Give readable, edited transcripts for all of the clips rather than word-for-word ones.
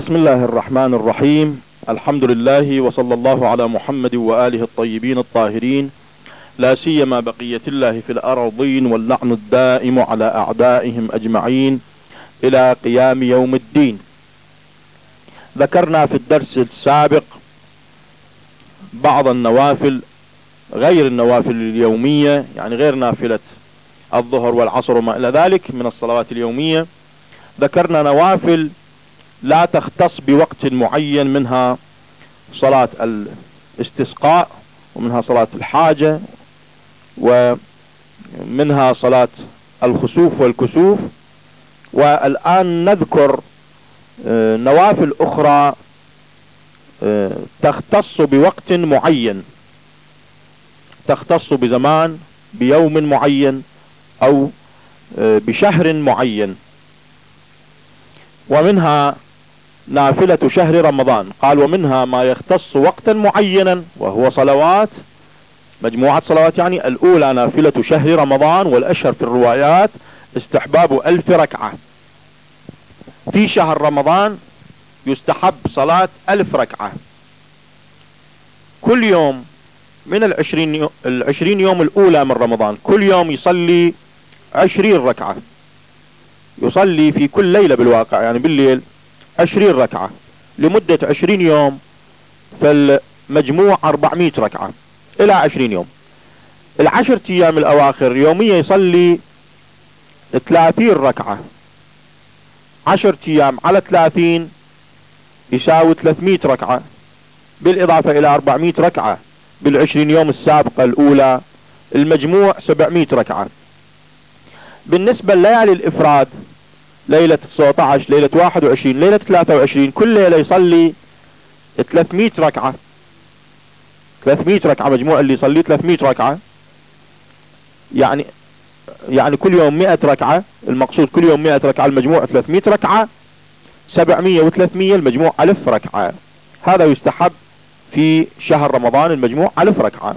بسم الله الرحمن الرحيم. الحمد لله وصلى الله على محمد وآله الطيبين الطاهرين، لا سيما بقية الله في الأرضين، واللعن الدائم على أعدائهم أجمعين إلى قيام يوم الدين. ذكرنا في الدرس السابق بعض النوافل غير النوافل اليومية، يعني غير نافلة الظهر والعصر وما إلى ذلك من الصلوات اليومية. ذكرنا نوافل لا تختص بوقت معين، منها صلاة الاستسقاء، ومنها صلاة الحاجة، ومنها صلاة الخسوف والكسوف. والآن نذكر نوافل أخرى تختص بوقت معين، تختص بزمان، بيوم معين أو بشهر معين. ومنها نافلة شهر رمضان. قال ومنها ما يختص وقتا معينا وهو صلوات، مجموعة صلوات، يعني الأولى نافلة شهر رمضان، والأشهر في الروايات استحباب 1000 ركعة. في شهر رمضان يستحب صلاة 1000 ركعة كل يوم من 20 يوم الأولى من رمضان. كل يوم يصلي 20 ركعة، يصلي في كل ليلة بالواقع، يعني بالليل 20 ركعة لمدة 20 يوم، فالمجموع 400 ركعة إلى 20 يوم. 10 أيام الأواخر يوميا يصلي 30 ركعة. 10 أيام على 30 يساوي 300 ركعة، بالإضافة إلى 400 ركعة بال20 يوم السابقة الأولى، المجموع 700 ركعة. بالنسبة لليالي الإفراد، ليلة 19، ليلة 21، ليلة 23، كل ليلة يصلي 300 ركعة. 300 ركعة مجموع اللي يصلي 300 ركعة، يعني كل يوم 100 ركعة. المقصود كل يوم 100 ركعة، المجموع 300 ركعة. 700 و300 المجموع 1000 ركعة. هذا يستحب في شهر رمضان، المجموع 1000 ركعة.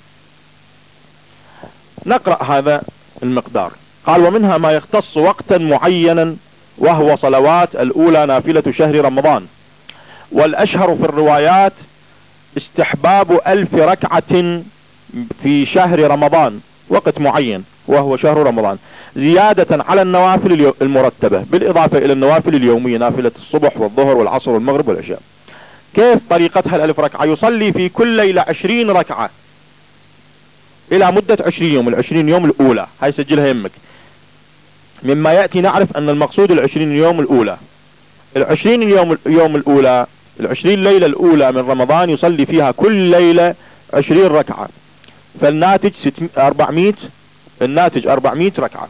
نقرأ هذا المقدار. قال ومنها ما يختص وقتا معينا وهو صلوات الأولى نافلة شهر رمضان، والأشهر في الروايات استحباب 1000 ركعة في شهر رمضان، وقت معين وهو شهر رمضان، زيادة على النوافل المرتبة، بالإضافة إلى النوافل اليومية، نافلة الصبح والظهر والعصر والمغرب والعشاء. كيف طريقتها 1000 ركعة؟ يصلي في كل ليلة 20 ركعة إلى مدة 20 يوم. 20 يوم الأولى هاي سجلها يمك. مما يأتي نعرف أن المقصود 20 يوم الأولى. 20 يوم الأولى، 20 ليلة الأولى من رمضان يصلي فيها كل ليلة 20 ركعة، فالناتج 400. الناتج 400 ركعة.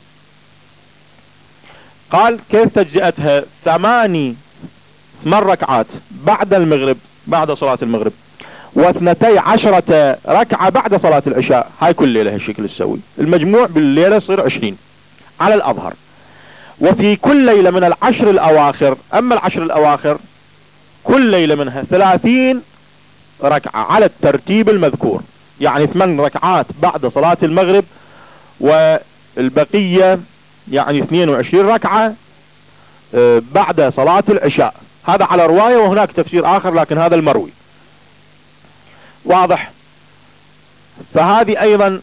قال كيف تجزئتها؟ 8 ركعات بعد المغرب، بعد صلاة المغرب، و12 ركعة بعد صلاة العشاء. هاي كل ليلة هالشكل تسوي. المجموع بالليلة يصير 20 على الأظهر. وفي كل ليلة من 10 الأواخر، أما 10 الأواخر كل ليلة منها 30 ركعة على الترتيب المذكور، يعني 8 ركعات بعد صلاة المغرب، والبقية يعني 22 ركعة بعد صلاة العشاء. هذا على رواية، وهناك تفسير آخر لكن هذا المروي. واضح؟ فهذه أيضا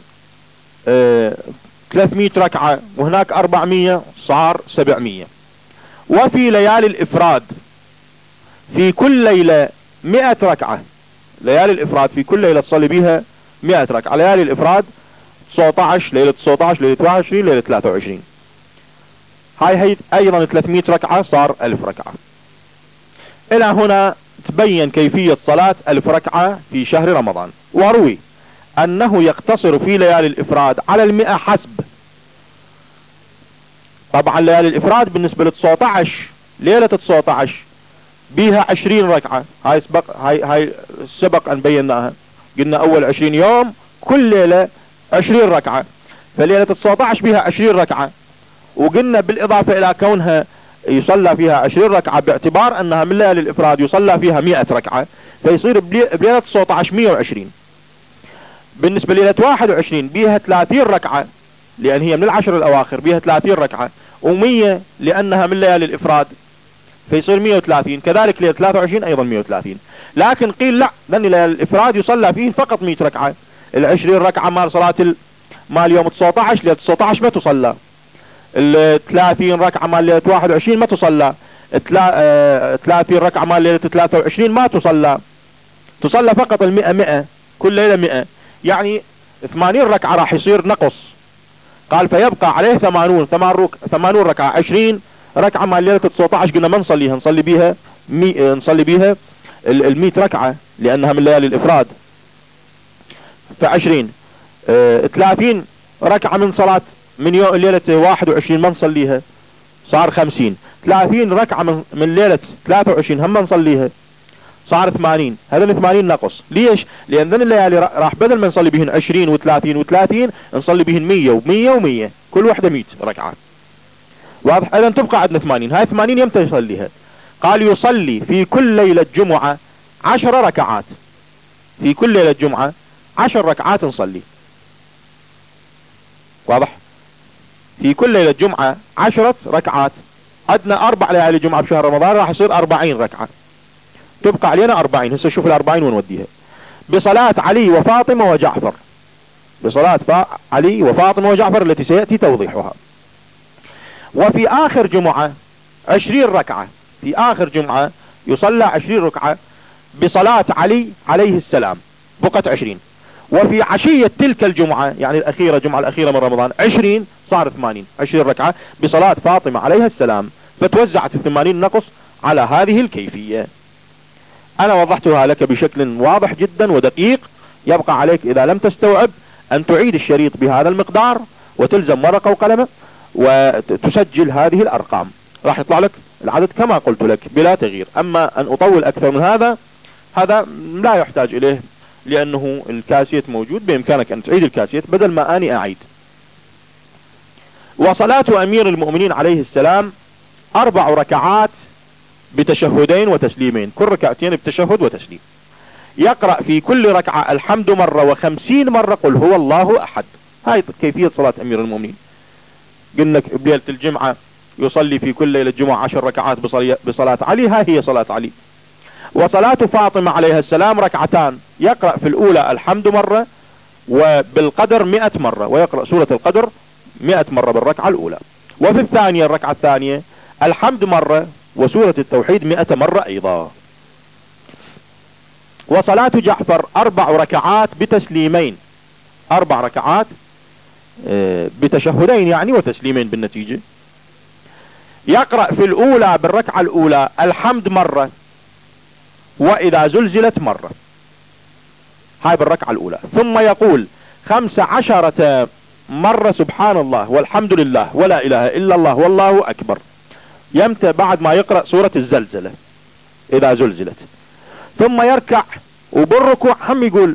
300 ركعة، وهناك 400، صار 700. وفي ليالي الإفراد في كل ليلة 100 ركعة. ليالي الإفراد في كل ليلة تصلي بها 100 ركعة. ليالي الإفراد 19، ليلة 19، ليلة 21، ليلة 23. هاي أيضا 300 ركعة، صار 1000 ركعة. إلى هنا تبين كيفية صلاة 1000 ركعة في شهر رمضان. وروي أنه يقتصر في ليالي الإفراد على 100 حسب. طبعا ليالي الإفراد بالنسبة ل 19، ليلة 19 بيها 20 ركعة. هاي سبق أن بيناها، قلنا أول 20 يوم كل ليلة 20 ركعة، فليلة 19 بيها 20 ركعة. وقلنا بالإضافة إلى كونها يصلى فيها 20 ركعة، باعتبار أنها من ليالي الإفراد يصلى فيها 100 ركعة، فيصير بليلة 19 120. بالنسبة ليلة 21 بيها 30 ركعة، لأن هي من 10 الأواخر، بيها 30 ركعة، و100 لأنها من ليالي الإفراد، فيصير 130. كذلك ليلة 23 ايضا 130. لكن قيل لا، لان الافراد يصلى فيه فقط 100 ركعة. ال20 ركعة مال صلاة مال يوم 19 ليلة 19 ما تصلى. ال30 ركعة مال ليلة 21 ما تصلى. 30 ركعة مال ليلة 23 ما تصلى. تصلى فقط 100 كل ليلة 100. يعني 80 ركعة راح يصير نقص. قال فيبقى عليه 80 ركعة. 20 ركعة مع ليلة 19 قلنا ما نصليها، نصلي بيها 100 ركعة لأنها من ليالي الإفراد. ف20 30 ركعة من صلاة من يوم ليلة 21 ما نصليها، صار 50. 30 ركعة من ليلة 23 هم نصليها، صار 80. هذا 80 نقص. ليش؟ لأن ذن الليالي راح بدل ما نصلي بهن 20 و30 و30 نصلي بهن 100 و100 و100، كل واحدة 100 ركعة. واضح؟ اذا تبقى عندنا 80. هاي 80 يمتى يصليها؟ قال يصلي في كل ليلة جمعة 10 ركعات. في كل ليلة جمعة 10 ركعات نصلي. واضح؟ في كل ليلة جمعة 10 ركعات. عندنا 4 ليالي جمعة بشهر رمضان راح يصير 40 ركعة. تبقى علينا 40. هسه شوف ال40 ونوديها. بصلاة علي وفاطمة وجعفر. بصلاة علي وفاطمة وجعفر التي سيأتي توضيحها. وفي آخر جمعة 20 ركعة. في آخر جمعة يصلى 20 ركعة بصلاة علي عليه السلام، بقت 20. وفي عشية تلك الجمعة يعني الأخيرة، الجمعة الأخيرة من رمضان 20، صار 80. 20 ركعة بصلاة فاطمة عليها السلام. فتوزعت 80 نقص على هذه الكيفية. أنا وضحتها لك بشكل واضح جدا ودقيق. يبقى عليك إذا لم تستوعب أن تعيد الشريط بهذا المقدار وتلزم ورقة وقلم وتسجل هذه الأرقام. راح يطلع لك العدد كما قلت لك بلا تغيير. أما أن أطول أكثر من هذا لا يحتاج إليه، لأنه الكاسيت موجود، بإمكانك أن تعيد الكاسيت بدل ما أني أعيد. وصلاة أمير المؤمنين عليه السلام 4 ركعات بتشهدين وتسليمين، كل ركعتين بتشهد وتسليم. يقرأ في كل ركعة الحمد مرة و50 مرة قل هو الله أحد. هاي كيفية صلاة أمير المؤمنين. قلنا بليلة الجمعة يصلي في كل ليلة جمعة 10 ركعات بصلاة علي. ها هي صلاة علي. وصلاة فاطمة عليها السلام 2 ركعتان. يقرأ في الأولى الحمد مرة وبالقدر 100 مرة، ويقرأ سورة القدر 100 مرة بالركعة الأولى. وفي الثانية الركعة الثانية الحمد مرة وسورة التوحيد 100 مرة أيضا. وصلاة جعفر 4 ركعات بتسليمين. 4 ركعات بتشهدين يعني وتسليمين بالنتيجة. يقرأ في الأولى بالركعة الأولى الحمد مرة وإذا زلزلت مرة. هاي بالركعة الأولى. ثم يقول 15 مرة سبحان الله والحمد لله ولا إله إلا الله والله أكبر، يمتى بعد ما يقرأ سورة الزلزلة إذا زلزلت. ثم يركع وبالركوع هم يقول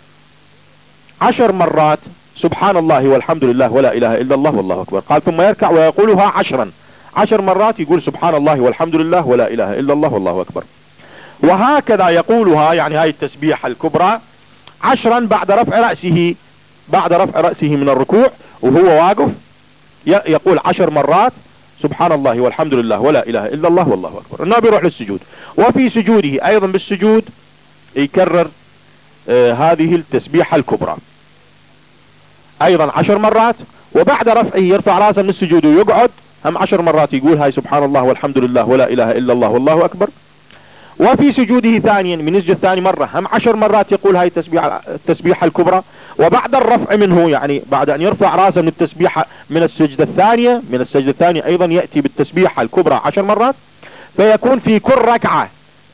10 مرات سبحان الله والحمد لله ولا إله إلا الله والله أكبر. قال ثم يركع ويقولها 10 مرات يقول سبحان الله والحمد لله ولا إله إلا الله والله أكبر. وهكذا يقولها يعني هاي التسبيحة الكبرى 10 بعد رفع رأسه من الركوع وهو واقف. يقول 10 مرات سبحان الله والحمد لله ولا إله إلا الله والله أكبر. النبي يروح للسجود. وفي سجوده أيضا بالسجود يكرر هذه التسبيحة الكبرى أيضا 10 مرات. وبعد رفعه يرفع رأسه من السجود ويقعد هم 10 مرات يقول هاي سبحان الله والحمد لله ولا إله إلا الله والله أكبر. وفي سجوده ثانيا من يسجد ثاني مرة هم 10 مرات يقول هاي التسبيحة الكبرى. وبعد الرفع منه يعني بعد أن يرفع رأسه من التسبيحة من السجدة الثانية أيضا يأتي بالتسبيحة الكبرى 10 مرات. فيكون في كل ركعة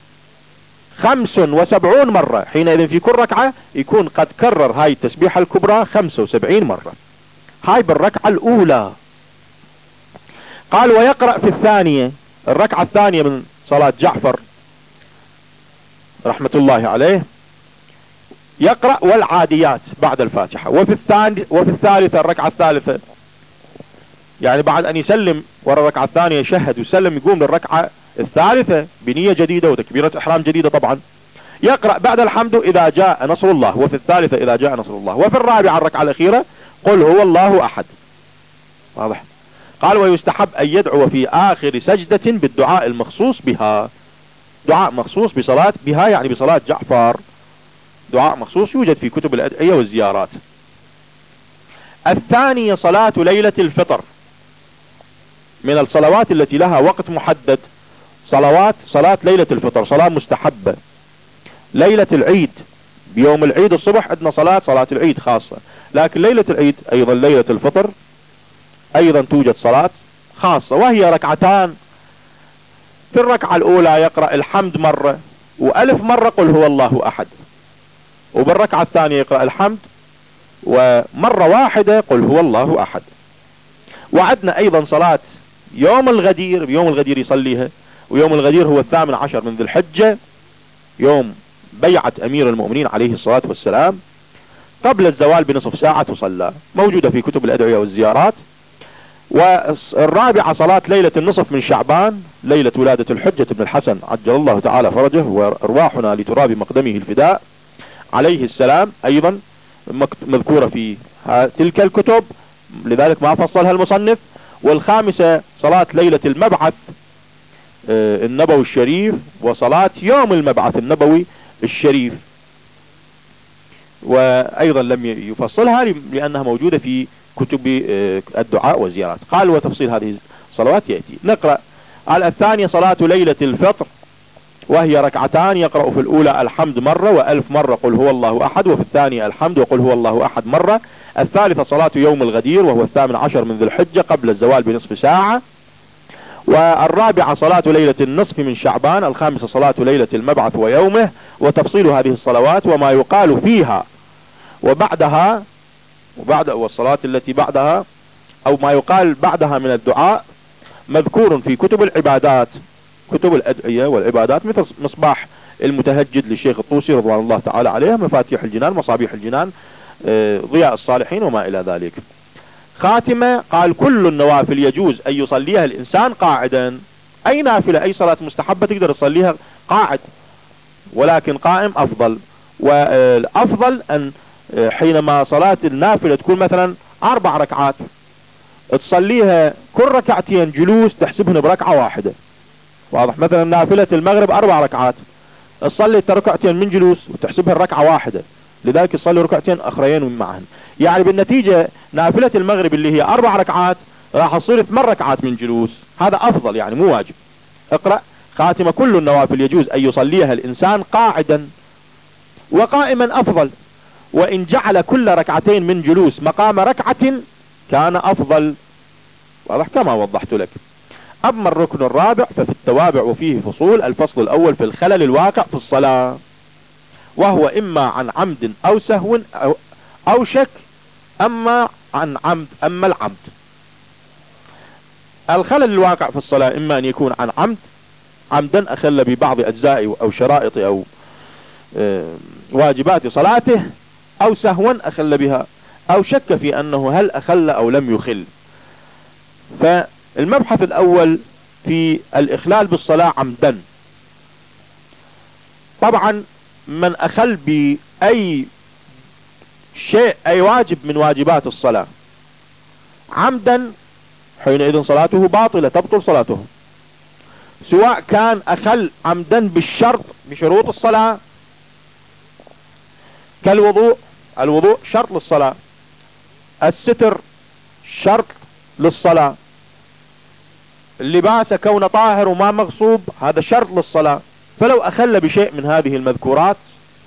75 مرة. حينئذ في كل ركعة يكون قد كرر هاي التسبيحة الكبرى 75 مرة. هاي بالركعة الأولى. قال ويقرأ في الثانية الركعة الثانية من صلاة جعفر رحمة الله عليه يقرأ والعاديات بعد الفاتحة. وفي الثالثة الركعة الثالثة يعني بعد أن يسلم ورا الركعة الثانية يشهد ويسلم يقوم للركعة الثالثة بنية جديدة وتكبيرة إحرام جديدة طبعا. يقرأ بعد الحمد إذا جاء نصر الله. وفي الثالثة إذا جاء نصر الله. وفي الرابعة الركعة الأخيرة قل هو الله أحد. واضح؟ قال ويستحب أن يدعو في آخر سجدة بالدعاء المخصوص بها. دعاء مخصوص بصلاة بها يعني بصلاة جعفر، دعاء مخصوص يوجد في كتب الأدعية والزيارات. الثانية صلاة ليلة الفطر، من الصلوات التي لها وقت محدد صلاة ليلة الفطر، صلاة مستحبة. ليلة العيد بيوم العيد الصبح عندنا صلاة العيد خاصة، لكن ليلة العيد ايضا ليلة الفطر ايضا توجد صلاة خاصة، وهي ركعتان. في الركعة الاولى يقرأ الحمد مرة و1000 مرة قل هو الله احد، وبالركعة الثانية يقرأ الحمد ومرة واحدة قل هو الله احد. وعدنا ايضا صلاة يوم الغدير، بيوم الغدير يصليها، ويوم الغدير هو 18 من ذي الحجة، يوم بيعة امير المؤمنين عليه الصلاة والسلام، قبل الزوال بنصف ساعة تصلى، موجودة في كتب الأدعية والزيارات. والرابعة صلاة ليلة النصف من شعبان، ليلة ولادة الحجة بن الحسن عجل الله تعالى فرجه وارواحنا لتراب مقدمه الفداء عليه السلام، ايضا مذكورة في تلك الكتب، لذلك ما فصلها المصنف. والخامسة صلاة ليلة المبعث النبوي الشريف، وصلاة يوم المبعث النبوي الشريف، وايضا لم يفصلها لانها موجودة في كتب الدعاء والزيارات. قال وتفصيل هذه الصلوات يأتي. نقرأ. قال الثانية صلاة ليلة الفطر، وهي ركعتان، يقرأ في الاولى الحمد مرة و1000 مرة قل هو الله احد، وفي الثانية الحمد وقل هو الله احد مرة. الثالثة صلاة يوم الغدير وهو 18 من ذي الحجة قبل الزوال بنصف ساعة. والرابعة صلاة ليلة النصف من شعبان. الخامسة صلاة ليلة المبعث ويومه. وتفصيل هذه الصلوات وما يقال فيها وبعدها والصلاة التي بعدها او ما يقال بعدها من الدعاء مذكور في كتب العبادات، كتب الأدعية والعبادات، مثل مصباح المتهجد للشيخ الطوسي رضوان الله تعالى عليه، مفاتيح الجنان، مصابيح الجنان، ضياء الصالحين وما الى ذلك. خاتمة. قال كل النوافل يجوز ان يصليها الانسان قاعدا، اي نافلة اي صلاة مستحبة تقدر تصليها قاعد، ولكن قائم افضل. والافضل ان حينما صلاة النافلة تكون مثلا 4 ركعات تصليها كل ركعتين جلوس تحسبهن بركعة واحدة، واضح؟ مثلا نافلة المغرب 4 ركعات تصلي ركعتين من جلوس وتحسبها الركعة واحدة، لذلك يصلي ركعتين اخرين معهن. يعني بالنتيجة نافلة المغرب اللي هي 4 ركعات راح تصير 8 ركعات من جلوس، هذا افضل يعني مو واجب. اقرأ. خاتمة. كل النوافل يجوز ان يصليها الانسان قاعدا، وقائما افضل، وان جعل كل ركعتين من جلوس مقام ركعة كان افضل، واضح كما وضحت لك. اما الركن الرابع ففي التوابع وفيه فصول. الفصل الاول في الخلل الواقع في الصلاة، وهو اما عن عمد او سهو او شك، اما عن عمد اما العمد. الخلل الواقع في الصلاة اما ان يكون عن عمد، عمدا اخل ببعض اجزاء او شرائط او واجبات صلاته، او سهوا اخل بها، او شك في انه هل اخل او لم يخل. فالمبحث الاول في الاخلال بالصلاة عمدا. طبعا من اخل باي شيء اي واجب من واجبات الصلاة عمدا حينئذ صلاته باطلة، تبطل صلاته، سواء كان اخل عمدا بالشرط بشروط الصلاة كالوضوء، الوضوء شرط للصلاة، الستر شرط للصلاة، اللباس كون طاهر وما مغصوب هذا شرط للصلاة. فلو اخل بشيء من هذه المذكورات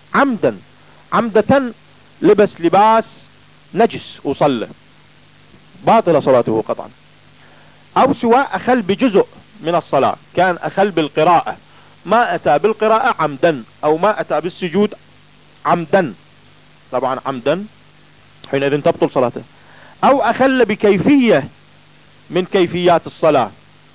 عمدة لبس لباس نجس وصلى باطل صلاته قطعا. او سواء اخل بجزء من الصلاة، كان اخل بالقراءة ما اتى بالقراءة عمدا، او ما اتى بالسجود عمدا، طبعا عمدا حينئذ تبطل صلاته. او اخل بكيفية من كيفيات الصلاة،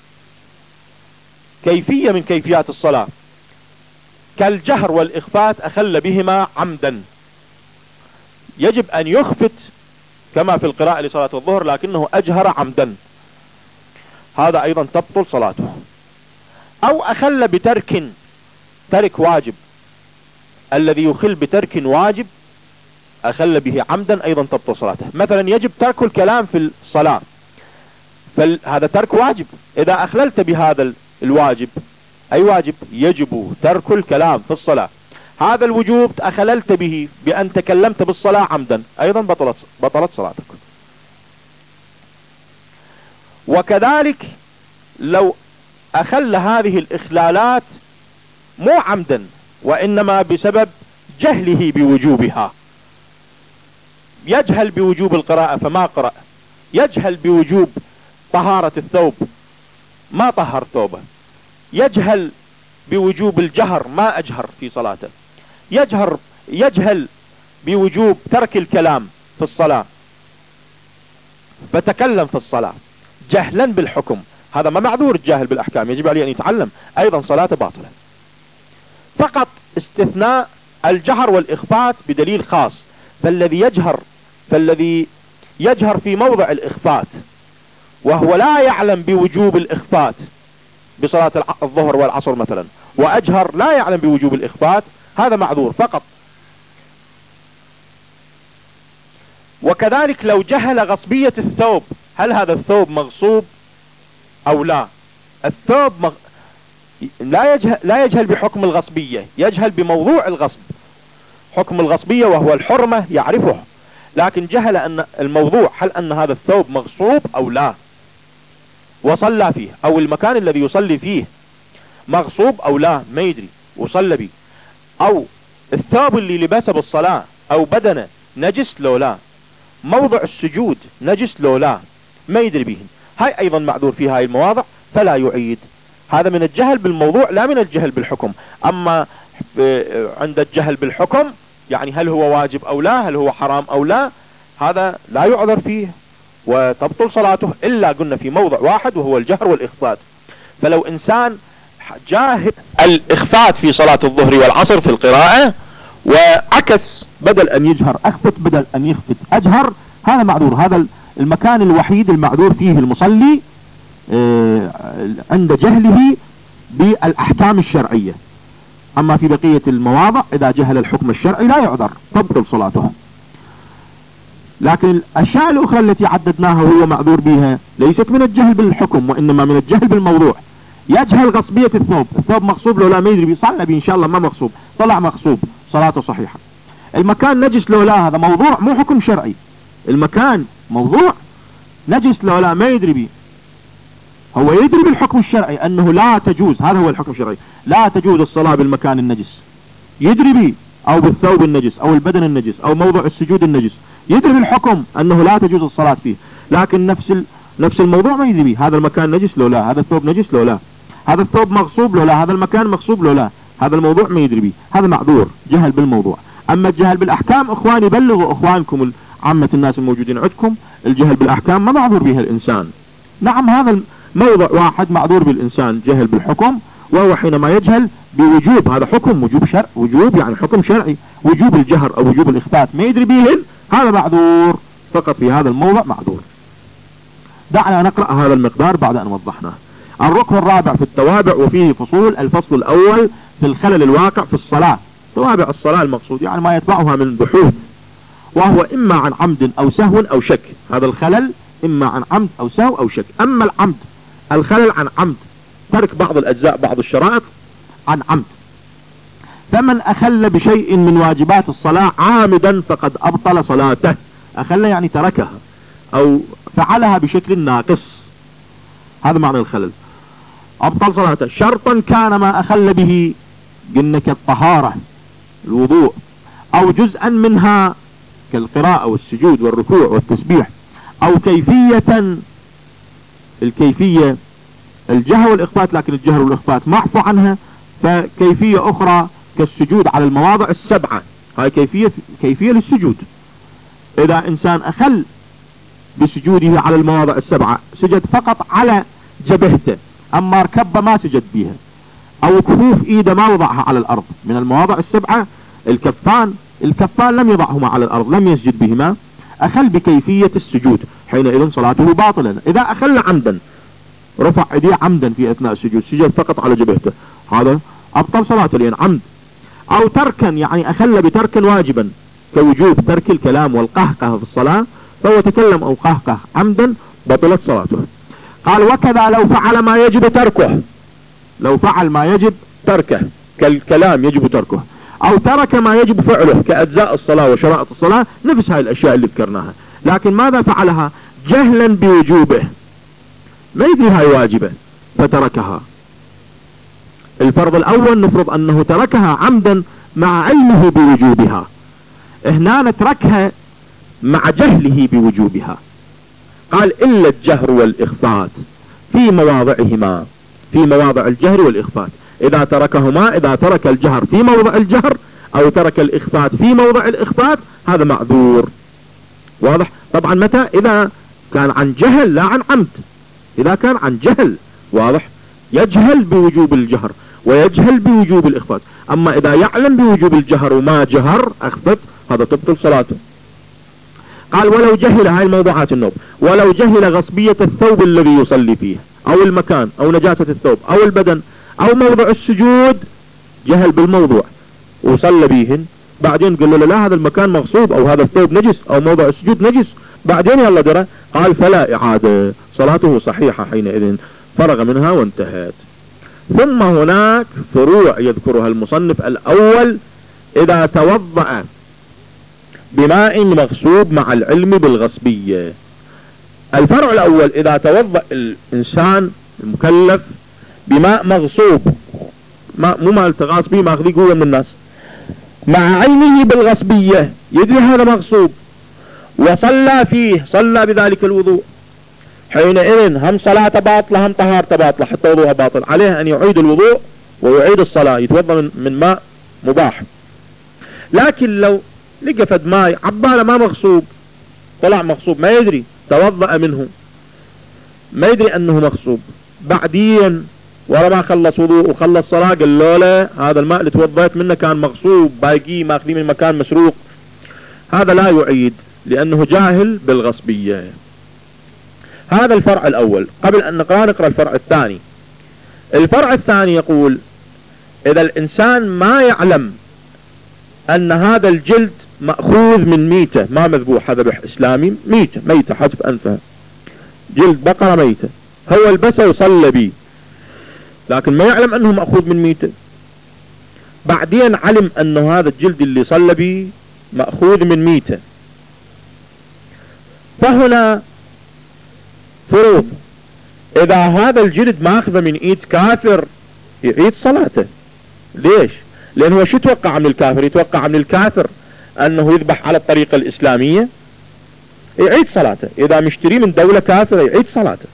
كيفية من كيفيات الصلاة كالجهر والإخفات أخل بهما عمدا، يجب أن يخفت كما في القراءة لصلاة الظهر لكنه أجهر عمدا، هذا أيضا تبطل صلاته. أو أخل ترك واجب، الذي يخل بترك واجب أخل به عمدا أيضا تبطل صلاته. مثلا يجب ترك الكلام في الصلاة، فهذا ترك واجب. اذا اخللت بهذا الواجب، اي واجب؟ يجب ترك الكلام في الصلاة. هذا الوجوب اخللت به بان تكلمت بالصلاة عمدا، ايضا بطلت صلاتك. وكذلك لو اخل هذه الاخلالات مو عمدا وانما بسبب جهله بوجوبها، يجهل بوجوب القراءة فما قرأ، يجهل بوجوب طهارة الثوب ما طهر ثوبه، يجهل بوجوب الجهر ما اجهر في صلاته، يجهل بوجوب ترك الكلام في الصلاة فتكلم في الصلاة جهلا بالحكم، هذا ما معذور. الجاهل بالاحكام يجب عليه ان يتعلم، ايضا صلاته باطلة. فقط استثناء الجهر والاخفات بدليل خاص. فالذي يجهر في موضع الاخفات وهو لا يعلم بوجوب الاخفات بصلاة الظهر والعصر مثلا، واجهر لا يعلم بوجوب الاخفات، هذا معذور فقط. وكذلك لو جهل غصبية الثوب، هل هذا الثوب مغصوب او لا؟ الثوب لا يجهل بحكم الغصبية، يجهل بموضوع الغصب. حكم الغصبية وهو الحرمة يعرفه، لكن جهل ان الموضوع، هل ان هذا الثوب مغصوب او لا، وصلى فيه، او المكان الذي يصلي فيه مغصوب او لا ما يدري وصلى به، او الثوب اللي لبسه بالصلاة او بدنه نجس لو لا، موضع السجود نجس لو لا، ما يدري به، هاي ايضا معذور في هاي المواضع فلا يعيد. هذا من الجهل بالموضوع لا من الجهل بالحكم. اما عند الجهل بالحكم يعني هل هو واجب او لا، هل هو حرام او لا، هذا لا يعذر فيه وتبطل صلاته، الا قلنا في موضع واحد وهو الجهر والاخفات. فلو انسان جاهل الاخفات في صلاة الظهر والعصر في القراءة وعكس، بدل ان يجهر اخفت، بدل ان يخفت اجهر، هذا معذور. هذا المكان الوحيد المعذور فيه المصلي عند جهله بالاحكام الشرعية. اما في بقية المواضع اذا جهل الحكم الشرعي لا يعذر، تبطل صلاته. لكن الاشياء الاخرى التي عددناها هو معذور بها ليست من الجهل بالحكم وانما من الجهل بالموضوع. يجهل غصبية الثوب مغصوب لو لا ما يدري، بيصلى به ان شاء الله ما مغصوب، طلع مغصوب صلاته صحيحة. المكان نجس لو لا، هذا موضوع مو حكم شرعي، المكان موضوع نجس لو لا ما يدري به، هو يدري بالحكم الشرعي انه لا تجوز، هذا هو الحكم الشرعي، لا تجوز الصلاة بالمكان النجس، يدري به، او بالثوب النجس او البدن النجس او موضع السجود النجس، يدري بالحكم انه لا تجوز الصلاة فيه، لكن نفس الموضوع ما يدري به، هذا المكان نجس لو لا، هذا الثوب نجس لو لا، هذا الثوب مغصوب لو لا، هذا المكان مغصوب لو لا، هذا الموضوع ما يدري به، هذا معذور، جهل بالموضوع. اما الجهل بالاحكام اخواني بلغوا اخوانكم عامة الناس الموجودين عندكم، الجهل بالاحكام ما معذور به الانسان. نعم هذا موضع واحد معذور بالانسان جهل بالحكم، وهو حينما يجهل بوجوب، هذا حكم وجوب يعني حكم شرعي، وجوب الجهر او وجوب الاخفات ما يدري به، هذا معذور فقط في هذا الموضع معذور. دعنا نقرأ هذا المقدار بعد ان وضحناه. الركن الرابع في التوابع وفيه فصول. الفصل الاول في الخلل الواقع في الصلاة، توابع الصلاة المقصود يعني ما يتبعها من بحوث، وهو اما عن عمد او سهو او شك. هذا الخلل اما عن عمد او سهو او شك. اما العمد، الخلل عن عمد، ترك بعض الاجزاء بعض الشرائط عن عمد. فمن اخل بشيء من واجبات الصلاة عامدا فقد ابطل صلاته. اخل يعني تركها او فعلها بشكل ناقص، هذا معنى الخلل، ابطل صلاته. شرطا كان ما اخل به، قلنا كالطهارة الوضوء، او جزءا منها كالقراءة والسجود والركوع والتسبيح، او كيفية، الكيفية الجهر والاخفات، لكن الجهر والاخفات معفو عنها، فكيفية اخرى كالسجود على المواضع السبعة، هاي كيفية للسجود. اذا انسان اخل بسجوده على المواضع السبعة، سجد فقط على جبهته، اما ركبه ما سجد بها، او كفوف ايده ما وضعها على الارض. من المواضع السبعة الكفان لم يضعهما على الارض، لم يسجد بهما، اخل بكيفية السجود، حينئذ صلاته باطلة. اذا اخل عمدا، رفع ايديه عمدا في اثناء السجود، سجد فقط على جبهته، هذا ابطل صلاته لان عمد. او تركا يعني اخل بترك واجبا كوجوب ترك الكلام والقهقه في الصلاة، فهو تكلم او قهقه عمدا بطلت صلاته. قال وكذا لو فعل ما يجب تركه، لو فعل ما يجب تركه كالكلام يجب تركه، او ترك ما يجب فعله كأجزاء الصلاة وشرائط الصلاة، نفس هاي الاشياء اللي ذكرناها، لكن ماذا فعلها؟ جهلا بوجوبه، ما يدري هاي واجبة فتركها. الفرض الاول نفرض انه تركها عمدا مع علمه بوجوبها، هنا نتركها مع جهله بوجوبها. قال الا الجهر والاخفات في مواضعهما، في مواضع الجهر والاخفات، اذا تركهما، اذا ترك الجهر في موضع الجهر او ترك الاخفات في موضع الاخفات، هذا معذور. واضح؟ طبعا متى؟ اذا كان عن جهل لا عن عمد، اذا كان عن جهل، واضح، يجهل بوجوب الجهر ويجهل بوجوب الاخفات. اما اذا يعلم بوجوب الجهر وما جهر اخفت، هذا تبطل صلاته. قال ولو جهل، هاي الموضوعات النوم، ولو جهل غصبية الثوب الذي يصلي فيه او المكان او نجاسة الثوب او البدن او موضع السجود، جهل بالموضوع وصلى بيهن، بعدين قال له لا هذا المكان مغصوب او هذا الثوب نجس او موضع السجود نجس، بعدين يلا درى، قال فلا اعادة، صلاته صحيحة حينئذ، فرغ منها وانتهت. ثم هناك فروع يذكرها المصنف. الاول اذا توضأ بماء مغصوب مع العلم بالغصبية. الفرع الاول اذا توضأ الانسان المكلف بماء مغصوب، مو ماء التغاص به ماخذيه قوة من الناس، مع علمه بالغصبية، يدري هذا مغصوب وصلى فيه، صلى بذلك الوضوء، حينئذ هم صلاة باطلة هم طهارة باطلة، حتى وضوءها باطل، عليه ان يعيد الوضوء ويعيد الصلاة، يتوضأ من ماء مباح. لكن لو لقى فد ماء عباله ما مغصوب، طلع مغصوب ما يدري، توضأ منه ما يدري انه مغصوب، بعدين ورا ما خلص وضوء وخلص صلاة قال له لا هذا الماء اللي توضيت منه كان مغصوب، باقي ماخذين من مكان مسروق، هذا لا يعيد لانه جاهل بالغصبية. هذا الفرع الاول. قبل ان نقرأ الفرع الثاني. الفرع الثاني يقول اذا الانسان ما يعلم ان هذا الجلد مأخوذ من ميتة، ما مذبوح، هذا ذبح اسلامي، ميتة حتف انفها، جلد بقرة ميتة، هو البسه وصلى بيه، لكن ما يعلم انه مأخوذ من ميتة، بعدين علم انه هذا الجلد اللي صلى بيه مأخوذ من ميتة، فهنا فروض. اذا هذا الجلد ماخذه من ايد كافر يعيد صلاته. ليش؟ لانه شو يتوقع من الكافر؟ يتوقع من الكافر انه يذبح على الطريقة الاسلامية، يعيد صلاته. اذا مشتري من دولة كافرة يعيد صلاته.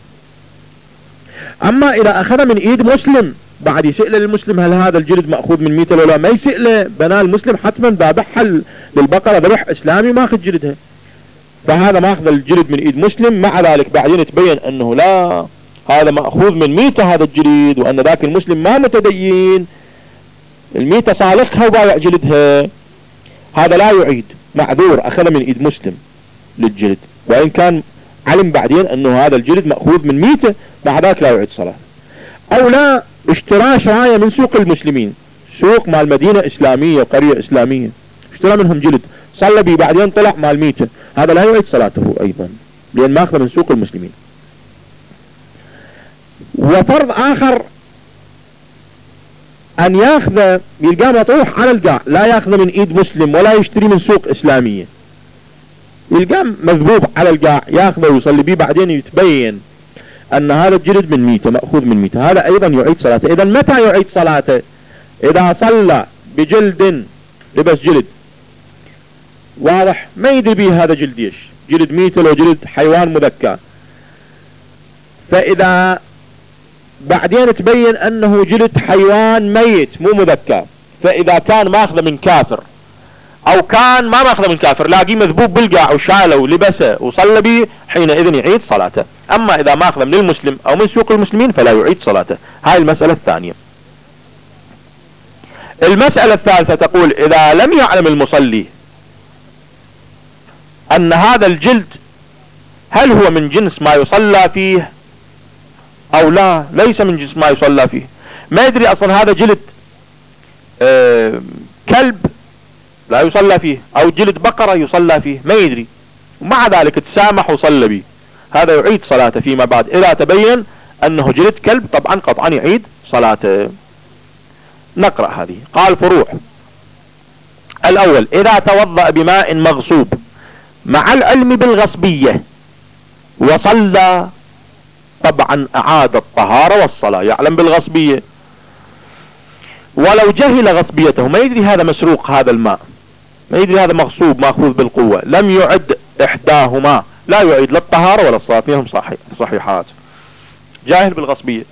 اما اذا اخذ من ايد مسلم بعد يسأل المسلم هل هذا الجلد مأخوذ من ميتة ولا ما يسأله، بناه المسلم حتما ذابحها للبقرة ذبح اسلامي ماخذ جلدها، فهذا ماخذ الجلد من ايد مسلم، مع ذلك بعدين يتبين انه لا هذا مأخوذ من ميتة هذا الجلد، وان ذاك المسلم ما متدين، الميتة صالحها وبايع جلدها، هذا لا يعيد، معذور، اخذ من ايد مسلم للجلد، وان كان علم بعدين انه هذا الجلد مأخوذ من ميتة، بعد ذلك لا يعيد صلاة. او لا اشترى شراية من سوق المسلمين، سوق مال مدينة اسلامية وقرية اسلامية، اشترى منهم جلد صلى بي بعدين طلع مال ميتة، هذا لا يعيد صلاته ايضا لان ما اخذ من سوق المسلمين. وفرض اخر ان ياخذ يلقاه مطروح على القاع، لا ياخذ من ايد مسلم ولا يشتري من سوق اسلامية، يلقاه مذبوب على القاع ياخذه ويصلي بيه، بعدين يتبين ان هذا الجلد من ميتة مأخوذ من ميتة، هذا ايضا يعيد صلاته. اذا متى يعيد صلاته؟ اذا صلى بجلد، لبس جلد واضح ما يدري به هذا جلد ايش، جلد ميتة لو جلد حيوان مذكى، فاذا بعدين تبين انه جلد حيوان ميت مو مذكى، فاذا كان ماخذه من كافر او كان ما ماخذه من كافر لاقيه مذبوب بالقاع وشاله ولبسه وصلى به، حينئذ يعيد صلاته. اما اذا ماخذه من المسلم او من سوق المسلمين فلا يعيد صلاته. هاي المسألة الثانية. المسألة الثالثة تقول اذا لم يعلم المصلي ان هذا الجلد هل هو من جنس ما يصلى فيه او لا ليس من جنس ما يصلى فيه، ما يدري اصلا هذا جلد كلب لا يصلى فيه او جلد بقرة يصلى فيه، ما يدري، ومع ذلك تسامح وصلى به، هذا يعيد صلاته فيما بعد اذا تبين انه جلد كلب، طبعا قطعا يعيد صلاته. نقرأ هذه. قال فروع. الاول اذا توضأ بماء مغصوب مع العلم بالغصبية وصلى، طبعا اعاد الطهارة والصلاة، يعلم بالغصبية ولو جهل غصبيته، ما يدري هذا مسروق هذا الماء، ما يدري هذا مغصوب ماخوذ بالقوة، لم يعد احداهما، لا يعيد لا الطهارة ولا الصلاة، فيهم صحيحات، جاهل بالغصبية.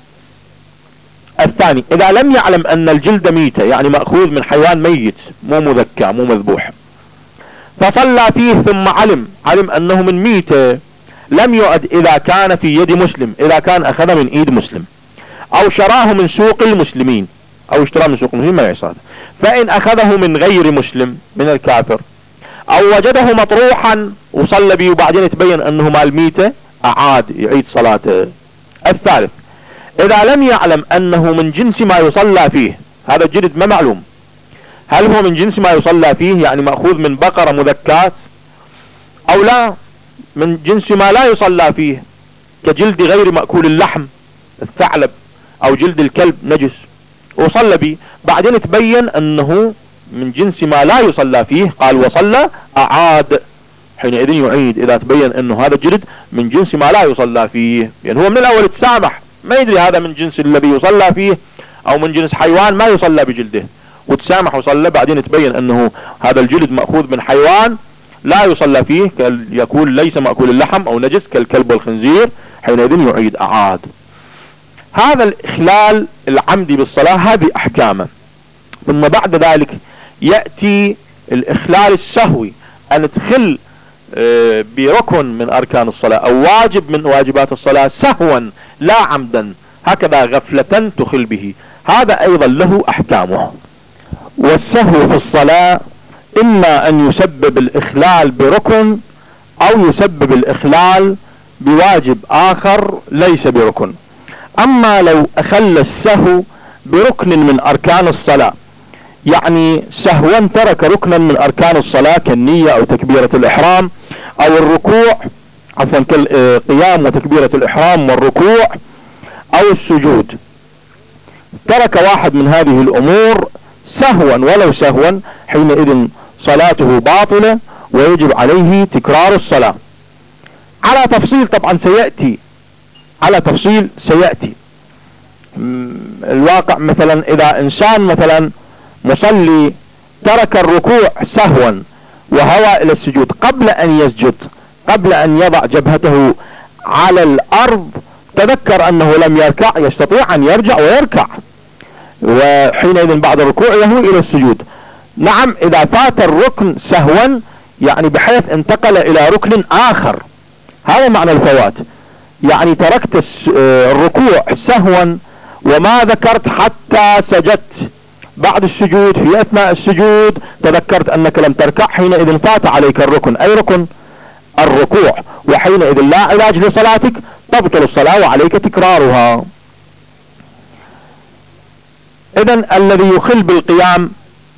الثاني اذا لم يعلم ان الجلد ميتة، يعني مأخوذ من حيوان ميت مو مذكى مو مذبوح، فصلى فيه ثم علم انه من ميتة، لم يعد اذا كان في يد مسلم، اذا كان اخذ من ايد مسلم او شراه من سوق المسلمين، او اشتراه من سوق المسلمين ما يعصاد. فان اخذه من غير مسلم من الكافر او وجده مطروحا وصلى به وبعدين يتبين انه مال ميتة، اعاد يعيد صلاته. الثالث اذا لم يعلم انه من جنس ما يصلى فيه، هذا الجلد ما معلوم هل هو من جنس ما يصلى فيه، يعني مأخوذ من بقرة مذكاة، او لا من جنس ما لا يصلى فيه كجلد غير مأكول اللحم الثعلب او جلد الكلب نجس وصلى به، بعدين تبين انه من جنس ما لا يصلى فيه، قال وصلى اعاد، حينئذ يعيد اذا تبين انه هذا الجلد من جنس ما لا يصلى فيه، يعني هو من الاول تسامح، ما يدري هذا من جنس الذي يصلى فيه او من جنس حيوان ما يصلى بجلده، وتسامح وصلى، بعدين تبين انه هذا الجلد مأخوذ من حيوان لا يصلى فيه، يكون ليس مأكول اللحم او نجس كالكلب والخنزير، حينئذ يعيد اعاد. هذا الاخلال العمدي بالصلاة هذه احكامه. ثم بعد ذلك يأتي الاخلال السهوي، ان تخل بركن من اركان الصلاة او واجب من واجبات الصلاة سهوا لا عمدا، هكذا غفلة تخل به، هذا ايضا له احكامه. والسهو في الصلاة اما ان يسبب الاخلال بركن او يسبب الاخلال بواجب اخر ليس بركن. اما لو اخل السهو بركن من اركان الصلاة، يعني سهوا ترك ركنا من اركان الصلاة كالنية او تكبيرة الاحرام او الركوع، عفوا كالقيام وتكبيرة الاحرام والركوع او السجود، ترك واحد من هذه الامور سهوا ولو سهوا، حينئذ صلاته باطلة ويجب عليه تكرار الصلاة. على تفصيل طبعا سيأتي، على تفصيل سيأتي الواقع. مثلا اذا انسان مثلا مصلي ترك الركوع سهوا وهوى الى السجود، قبل ان يسجد قبل ان يضع جبهته على الارض تذكر انه لم يركع، يستطيع ان يرجع ويركع، وحينئذ بعد الركوع يهوي الى السجود. نعم اذا فات الركن سهوا يعني بحيث انتقل الى ركن اخر، هذا معنى الفوات، يعني تركت الركوع سهوا وما ذكرت حتى سجدت، بعد السجود في اثناء السجود تذكرت انك لم تركع، حينئذ فات عليك الركن، اي ركن الركوع، وحينئذ لا علاج لصلاتك، تبطل الصلاة وعليك تكرارها. اذن الذي يخل بالقيام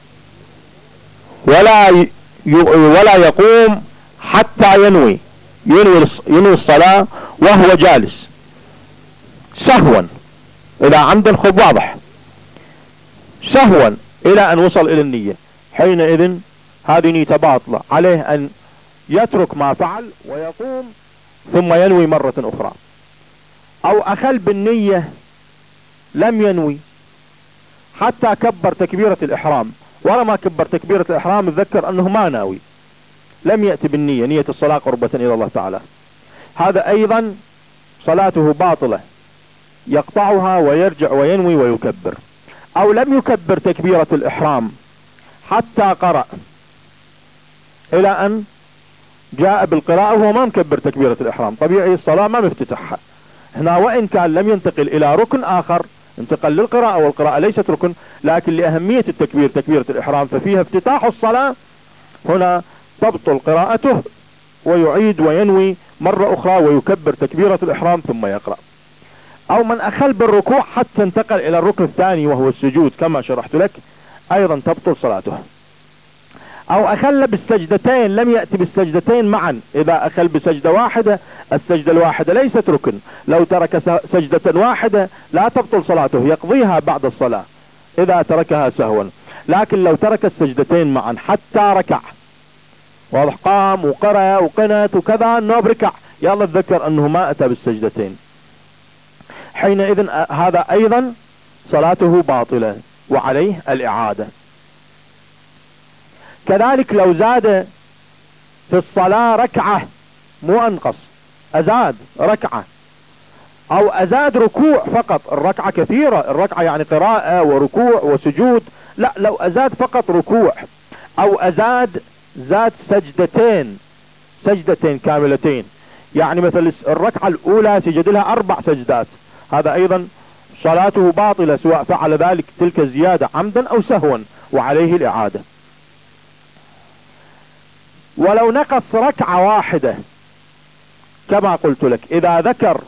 ولا يقوم حتى ينوي الصلاة وهو جالس سهوا، اذا عمدا خب واضح، سهوا الى ان وصل الى النية، حينئذ هذه نية باطلة، عليه ان يترك ما فعل ويقوم ثم ينوي مرة اخرى. او اخل بالنية لم ينوي حتى كبر تكبيرة الاحرام، ولما كبر تكبيرة الاحرام تذكر انه ما ناوي، لم يأتي بالنية، نية الصلاة قربة الى الله تعالى، هذا ايضا صلاته باطلة، يقطعها ويرجع وينوي ويكبر. او لم يكبر تكبيرة الاحرام حتى قرأ الى ان جاء بالقراءة وهو ما مكبر تكبيرة الاحرام، طبيعي الصلاة ما مفتتحها هنا، وان كان لم ينتقل الى ركن اخر، انتقل للقراءة والقراءة ليست ركن، لكن لأهمية التكبير تكبيرة الإحرام ففيها افتتاح الصلاة، هنا تبطل قراءته ويعيد وينوي مرة أخرى ويكبر تكبيرة الإحرام ثم يقرأ. أو من أخل بالركوع حتى انتقل إلى الركن الثاني وهو السجود كما شرحت لك، أيضا تبطل صلاته. او اخل بالسجدتين لم يأتي بالسجدتين معا. اذا اخل بسجدة واحدة السجدة الواحدة ليست ركن، لو ترك سجدة واحدة لا تبطل صلاته، يقضيها بعد الصلاة اذا تركها سهوا. لكن لو ترك السجدتين معا حتى ركع، واضح، قام وقرأ وقنت وكذا النوب ركع، يلا تذكر انه ما اتى بالسجدتين، حينئذ هذا ايضا صلاته باطلة وعليه الاعادة. كذلك لو زاد في الصلاة ركعة، مو انقص، ازاد ركعة او ازاد ركوع فقط، الركعة كثيرة، الركعة يعني قراءة وركوع وسجود، لا، لو ازاد فقط ركوع او زاد سجدتين كاملتين، يعني مثل الركعة الاولى سجد لها 4 سجدات، هذا ايضا صلاته باطلة سواء فعل ذلك تلك الزيادة عمدا او سهوا وعليه الاعادة. ولو نقص ركعة واحدة كما قلت لك، اذا ذكر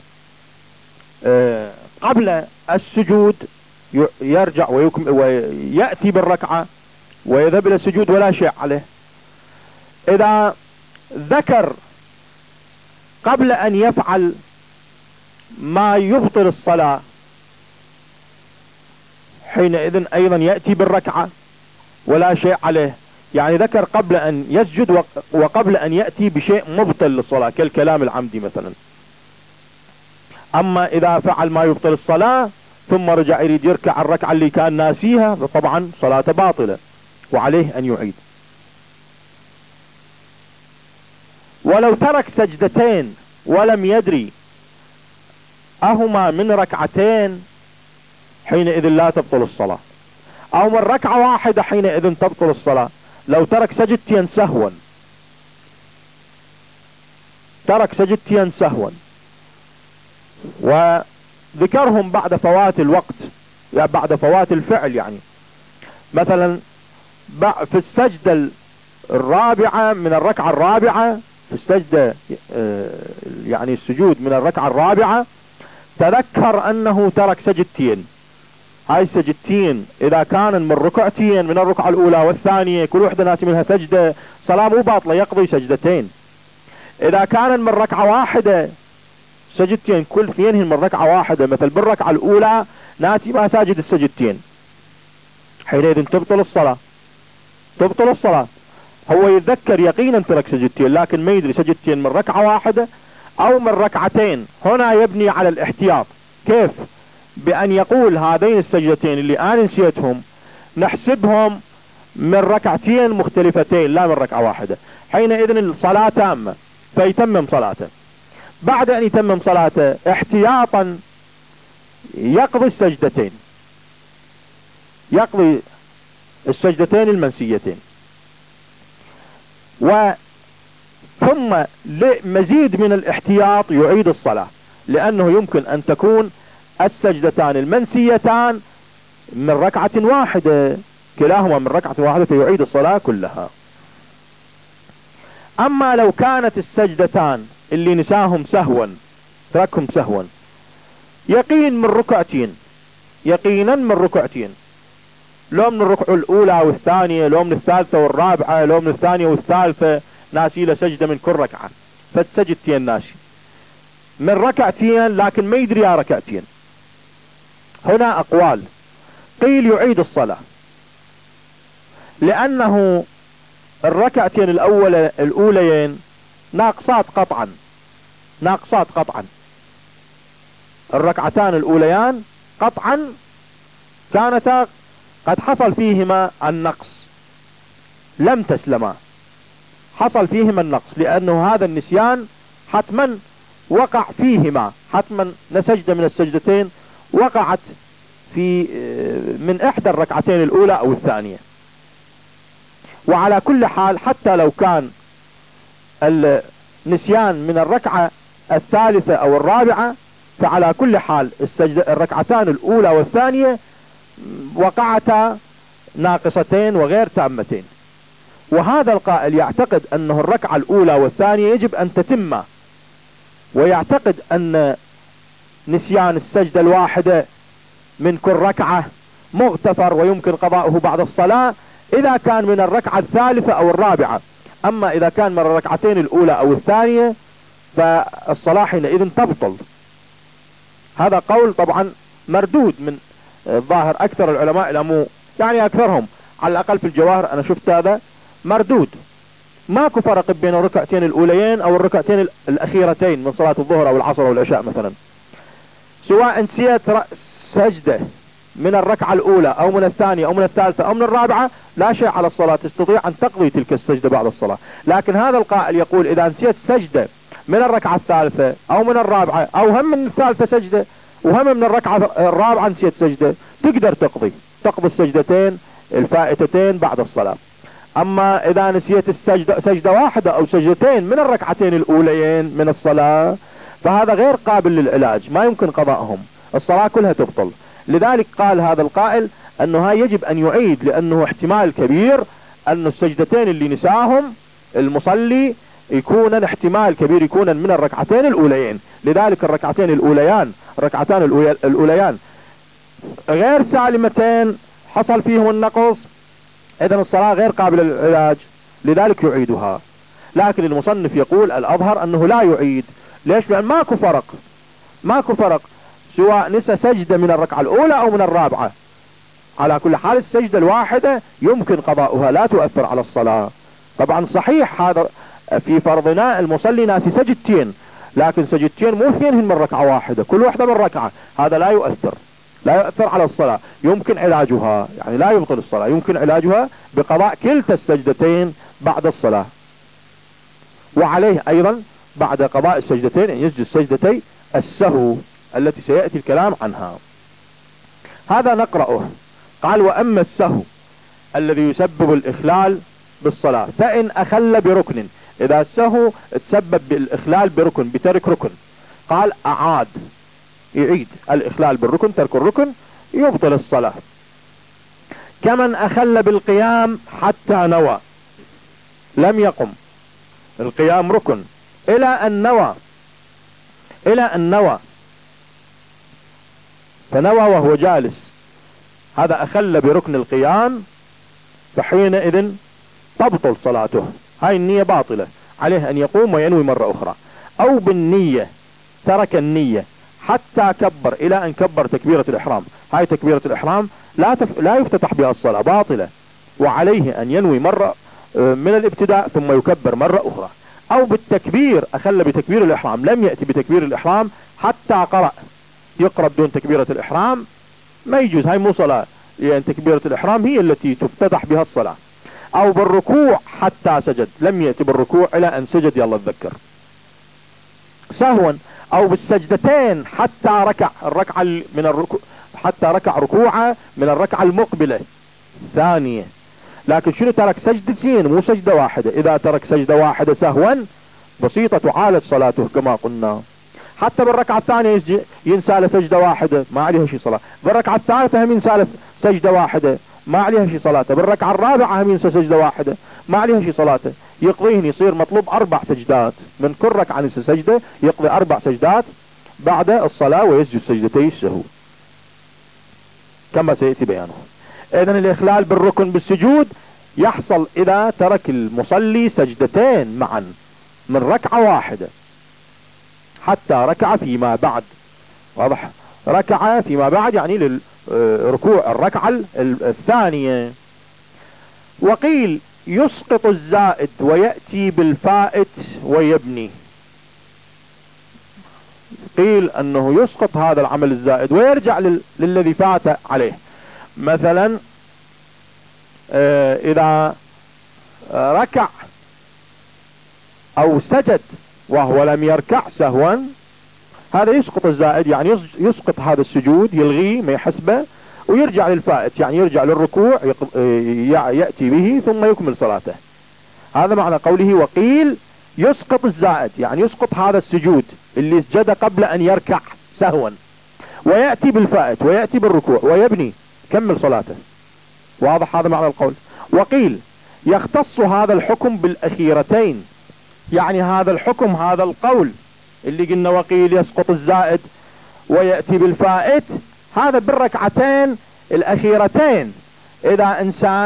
قبل السجود يرجع ويأتي بالركعة ويذهب الى السجود ولا شيء عليه. اذا ذكر قبل ان يفعل ما يبطل الصلاة حينئذ ايضا يأتي بالركعة ولا شيء عليه، يعني ذكر قبل ان يسجد وقبل ان يأتي بشيء مبطل للصلاة كالكلام العمدي مثلا. اما اذا فعل ما يبطل الصلاة ثم رجع يريد يركع الركعة اللي كان ناسيها فطبعا صلاته باطلة وعليه ان يعيد. ولو ترك سجدتين ولم يدري اهما من ركعتين حينئذ لا تبطل الصلاة، او من ركعة واحدة حينئذ تبطل الصلاة. لو ترك سجدتين سهوا، وذكرهم بعد فوات الوقت، يعني بعد فوات الفعل، يعني مثلا في السجدة الرابعة من الركعة الرابعة، في السجدة يعني السجود من الركعة الرابعة تذكر انه ترك سجدتين. هاي السجدتين اذا كان من ركعتين من الركعة الاولى والثانية كل واحدة ناسي منها سجدة، صلاة مو باطلة، يقضي سجدتين. اذا كان من ركعة واحدة سجدتين كل اثنين من ركعة واحدة، مثل بالركعة الاولى ناسي ما ساجد السجدتين، حينئذ تبطل الصلاة. هو يتذكر يقينا ترك سجدتين لكن ما يدري سجدتين من ركعة واحدة او من ركعتين. هنا يبني على الاحتياط. كيف؟ بان يقول هذين السجدتين اللي انا نسيتهم نحسبهم من ركعتين مختلفتين لا من ركعة واحدة، حينئذ الصلاة تامة، فيتمم صلاته. بعد ان يتمم صلاته احتياطا يقضي السجدتين المنسيتين. ثم لمزيد من الاحتياط يعيد الصلاة، لانه يمكن ان تكون السجدتان المنسيتان من ركعة واحدة، كلاهما من ركعة واحدة، فيعيد الصلاة كلها. اما لو كانت السجدتان اللي نساهم سهوا تركهم سهوا يقينا من ركعتين، لو من الركعة الاولى والثانية، لو من الثالثة والرابعة، لو من الثانية والثالثة، ناسي له سجدة من كل ركعة، فالسجدتين ناسي من ركعتين لكن ما يدري يا ركعتين. هنا اقوال، قيل يعيد الصلاة لانه الركعتين الاوليين ناقصات قطعا، الركعتان الاوليان قطعا كانتا قد حصل فيهما النقص، لم تسلما، حصل فيهما النقص، لانه هذا النسيان حتما وقع فيهما، حتما سجدة من السجدتين وقعت في من احدى الركعتين الاولى او الثانية. وعلى كل حال حتى لو كان النسيان من الركعة الثالثة او الرابعة، فعلى كل حال الركعتان الاولى والثانية وقعتا ناقصتين وغير تامتين. وهذا القائل يعتقد انه الركعة الاولى والثانية يجب ان تتم، ويعتقد ان نسيان السجدة الواحدة من كل ركعة مغتفر ويمكن قضاؤه بعد الصلاة اذا كان من الركعة الثالثة او الرابعة. اما اذا كان من الركعتين الاولى او الثانية فالصلاة حينئذ تبطل. هذا قول طبعا مردود من ظاهر اكثر العلماء، الى يعني اكثرهم على الاقل في الجواهر انا شفت هذا مردود. ماكو فرق بين الركعتين الاوليين او الركعتين الاخيرتين من صلاة الظهر او العصر او العشاء مثلا. سواء نسيت سجدة من الركعة الاولى او من الثانية او من الثالثة او من الرابعة لا شيء على الصلاة، تستطيع ان تقضي تلك السجدة بعد الصلاة. لكن هذا القائل يقول اذا نسيت سجدة من الركعة الثالثة او من الرابعة او هم من الثالثة سجدة وهم من الركعة الرابعة نسيت سجدة، تقدر تقضي السجدتين الفائتتين بعد الصلاة. اما اذا نسيت سجدة واحدة او سجدتين من الركعتين الاوليين من الصلاة فهذا غير قابل للعلاج، ما يمكن قضائهم، الصلاة كلها تبطل. لذلك قال هذا القائل انه هاي يجب ان يعيد، لانه احتمال كبير ان السجدتين اللي نساهم المصلي يكون احتمال كبير يكون من الركعتين الاوليين. لذلك الركعتان الاوليان غير سالمتين حصل فيهم النقص، اذن الصلاة غير قابلة للعلاج، لذلك يعيدها. لكن المصنف يقول الاظهر انه لا يعيد. ليش؟ لان ماكو فرق سواء نسى سجدة من الركعة الاولى او من الرابعة. على كل حال السجدة الواحدة يمكن قضاؤها، لا تؤثر على الصلاة. طبعا صحيح هذا في فرضنا المصلي ناسي سجدتين، لكن سجدتين مو اثنين من ركعة واحدة، كل واحدة من ركعة، هذا لا يؤثر على الصلاة. يمكن علاجها، يعني لا يبطل الصلاة، يمكن علاجها بقضاء كلتا السجدتين بعد الصلاة. وعليه ايضا بعد قضاء السجدتين ان يسجد سجدتي السهو التي سيأتي الكلام عنها. هذا نقرأه. قال واما السهو الذي يسبب الاخلال بالصلاة فان اخل بركن، اذا السهو تسبب بالاخلال بركن، بترك ركن، قال اعاد، يعيد الاخلال بالركن، ترك الركن يبطل الصلاة. كمن اخل بالقيام حتى نوى، لم يقم، القيام ركن، الى ان نوى فنوى وهو جالس، هذا اخل بركن القيام، فحينئذ تبطل صلاته، هاي النية باطلة، عليه ان يقوم وينوي مرة اخرى. او بالنية ترك النية حتى كبر، الى ان كبر تكبيرة الاحرام، هاي تكبيرة الاحرام لا يفتتح بها الصلاة، باطلة، وعليه ان ينوي مرة من الابتداء ثم يكبر مرة اخرى. او بالتكبير، اخل بتكبير الاحرام، لم يأتي بتكبير الاحرام حتى يقرأ بدون تكبيرة الاحرام، ما يجوز، هاي مو صلاة، لان تكبيرة الاحرام هي التي تفتتح بها الصلاة. او بالركوع حتى سجد، لم يأتي بالركوع الى ان سجد، يلا تذكر سهوا. او بالسجدتين حتى ركع الركعة من الركوع، حتى ركع ركوعه من الركعة المقبلة ثانية. لكن شنو ترك؟ سجدتين مو سجدة واحدة. اذا ترك سجدة واحدة سهوا بسيطة تعالج صلاته كما قلنا. حتى بالركعة الثانية ينسى له سجدة واحدة ما عليها شي صلاة. بالركعة الثالثة هم ينسى له سجدة واحدة ما عليها شي صلاته. بالركعة الرابعة هم ينسى سجدة واحدة ما عليها شي صلاته. يقضيهن، يصير مطلوب 4 سجدات، من كل ركعة نسى سجدة يقضي 4 سجدات بعد الصلاة ويسجد سجدتي السهو كما سيأتي بيانه. اذن الاخلال بالركن بالسجود يحصل اذا ترك المصلي سجدتين معا من ركعة واحدة حتى ركع فيما بعد. واضح؟ ركع فيما بعد يعني للركوع الركعة الثانية. وقيل يسقط الزائد ويأتي بالفائت ويبني. قيل انه يسقط هذا العمل الزائد ويرجع للذي فات عليه. مثلا اذا ركع او سجد وهو لم يركع سهوا، هذا يسقط الزائد، يعني يسقط هذا السجود، يلغيه ما يحسبه ويرجع للفائت، يعني يرجع للركوع يأتي به ثم يكمل صلاته. هذا معنى قوله وقيل يسقط الزائد، يعني يسقط هذا السجود اللي سجد قبل ان يركع سهوا، ويأتي بالفائت ويأتي بالركوع ويبني، كمل صلاته. واضح هذا معنى القول. وقيل يختص هذا الحكم بالاخيرتين، يعني هذا الحكم، هذا القول اللي قلنا وقيل يسقط الزائد ويأتي بالفائت، هذا بالركعتين الاخيرتين. اذا انسان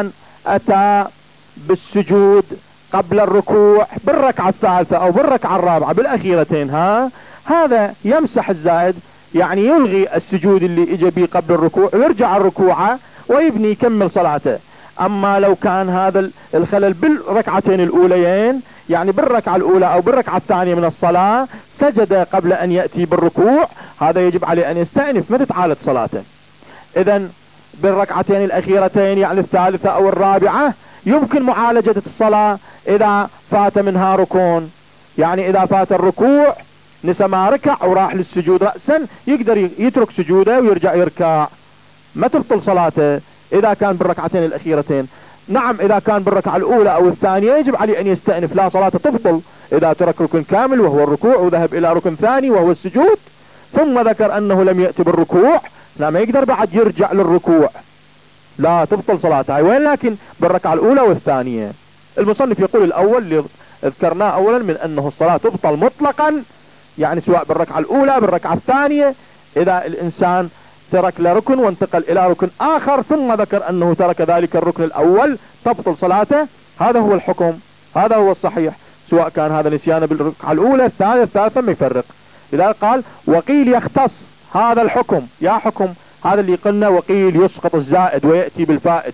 اتى بالسجود قبل الركوع بالركعة الثالثة او بالركعة الرابعة بالاخيرتين، هذا يمسح الزائد، يعني يلغي السجود اللي اجى به قبل الركوع ويرجع الركوع ويبني يكمل صلاته. اما لو كان هذا الخلل بالركعتين الاوليين، يعني بالركعة الاولى او بالركعة الثانية من الصلاة سجد قبل ان يأتي بالركوع، هذا يجب عليه ان يستأنف ما تتعالج صلاته. اذا بالركعتين الاخيرتين يعني الثالثة او الرابعة يمكن معالجة الصلاة اذا فات منها ركون، يعني اذا فات الركوع نسى ما ركع وراح للسجود رأسا يقدر يترك سجوده ويرجع يركع، ما تبطل صلاته اذا كان بالركعتين الاخيرتين. نعم اذا كان بالركعة الاولى او الثانية يجب عليه ان يستأنف، لا صلاته تبطل اذا ترك ركن كامل وهو الركوع وذهب الى ركن ثاني وهو السجود، ثم ذكر انه لم يأتي بالركوع، لا ما يقدر بعد يرجع للركوع، لا تبطل صلاته. وين لكن بالركعة الاولى والثانية. المصنف يقول الاول اللي ذكرناه اولا من انه الصلاة تبطل مطلقا، يعني سواء بالركعة الاولى بالركعة الثانية، اذا الانسان ترك لركن وانتقل الى ركن اخر ثم ذكر انه ترك ذلك الركن الاول تبطل صلاته، هذا هو الحكم، هذا هو الصحيح، سواء كان هذا نسيان بالركعة الاولى الثانية الثالثة ما يفرق. اذا قال وقيل يختص هذا الحكم، يا حكم هذا اللي قلنا، وقيل يسقط الزائد ويأتي بالفائت،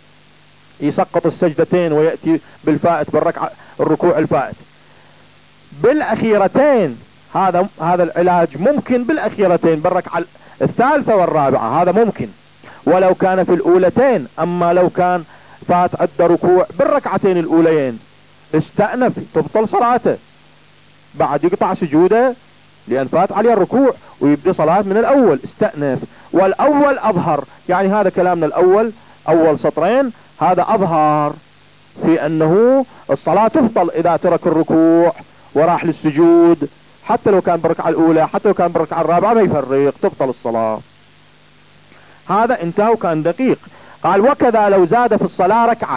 يسقط السجدتين ويأتي بالفائت بالركعة الركوع الفائت بالاخيرتين، هذا العلاج ممكن بالاخيرتين بالركعة الثالثة والرابعة، هذا ممكن ولو كان في الاولتين. اما لو كان فات عد ركوع بالركعتين الاوليين استأنف تبطل صلاته، بعد يقطع سجوده لان فات عليه الركوع ويبدأ صلاة من الاول، استأنف. والاول اظهر، يعني هذا كلامنا الاول اول سطرين هذا اظهر في انه الصلاة تبطل اذا ترك الركوع وراح للسجود، حتى لو كان بالركعة الاولى حتى لو كان بالركعة الرابعة ما يفرق، تبطل الصلاة. هذا انتهى وكان دقيق. قال وكذا لو زاد في الصلاة ركعة،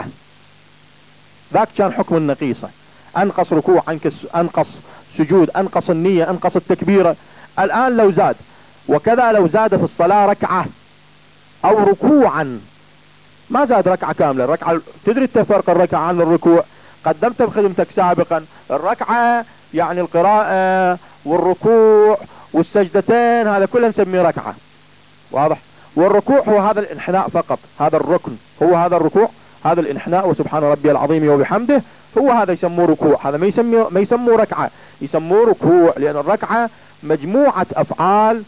ذاك كان حكم النقيصة، انقص ركوع انقص سجود انقص النية انقص التكبيرة. الان لو زاد، وكذا لو زاد في الصلاة ركعة او ركوعا، ما زاد ركعة كاملة، الركعة تدري تفرق الركعة عن الركوع، قدمت بخدمتك سابقا الركعة يعني القراءة والركوع والسجدتين هذا كله نسميه ركعة، واضح؟ والركوع هو هذا الانحناء فقط، هذا الركن هو هذا الركوع، هذا الانحناء وسبحان ربي العظيم وبحمده، هو هذا يسموه ركوع، هذا ما يسموه ركعة، يسموه ركوع، لأن الركعة مجموعة أفعال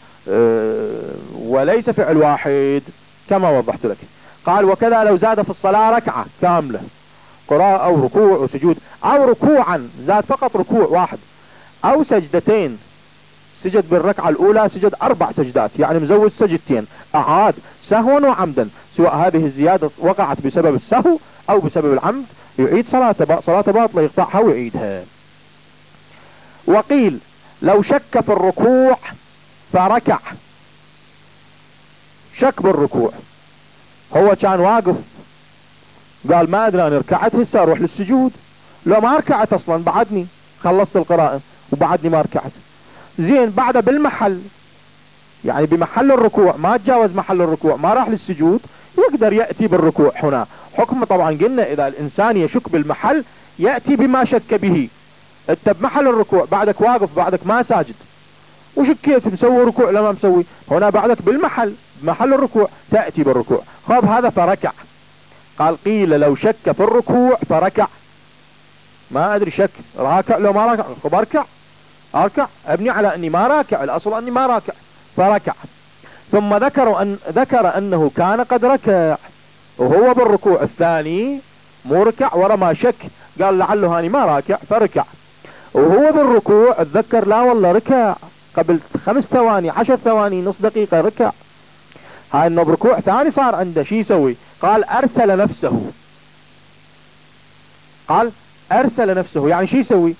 وليس فعل واحد كما وضحت لك. قال وكذا لو زاد في الصلاة ركعة كاملة، قراءة أو ركوع وسجود، أو ركوعا زاد فقط ركوع واحد، أو سجدتين، سجد بالركعة الأولى سجد 4 سجدات، يعني مزود سجدتين، أعاد سهوا وعمدا، سواء هذه الزيادة وقعت بسبب السهو أو بسبب العمد يعيد صلاة باطلة يقطعها ويعيدها. وقيل لو شك في الركوع فركع، شك بالركوع، هو كان واقف قال ما أدري أنا ركعت هسه أروح للسجود، لو ما ركعت أصلا بعدني خلصت القراءة وبعدني ما ركعت، زين بعد بالمحل يعني بمحل الركوع ما تجاوز محل الركوع ما راح للسجود، يقدر يأتي بالركوع هنا. حكم طبعا قلنا إذا الإنسان يشك بالمحل يأتي بما شك به. انت بمحل الركوع بعدك واقف بعدك ما ساجد وشكيت مسوي ركوع لما مسوي، هنا بعدك بالمحل بمحل الركوع تأتي بالركوع، خاب هذا فركع. قال قيل لو شك في الركوع فركع، ما أدري شك راكع لو ما راكع، خب أركع أبني على أني ما راكع، الأصل أني ما راكع فركع. ثم ذكر أنه كان قد ركع وهو بالركوع الثاني مو ركع ورا ما شك، قال لعله هاني ما راكع فركع، وهو بالركوع اتذكر لا والله ركع قبل 5 ثواني 10 ثواني نص دقيقة ركع، هاي انه بركوع ثاني صار عنده شي يسوي؟ قال ارسل نفسه، قال ارسل نفسه يعني شي يسوي؟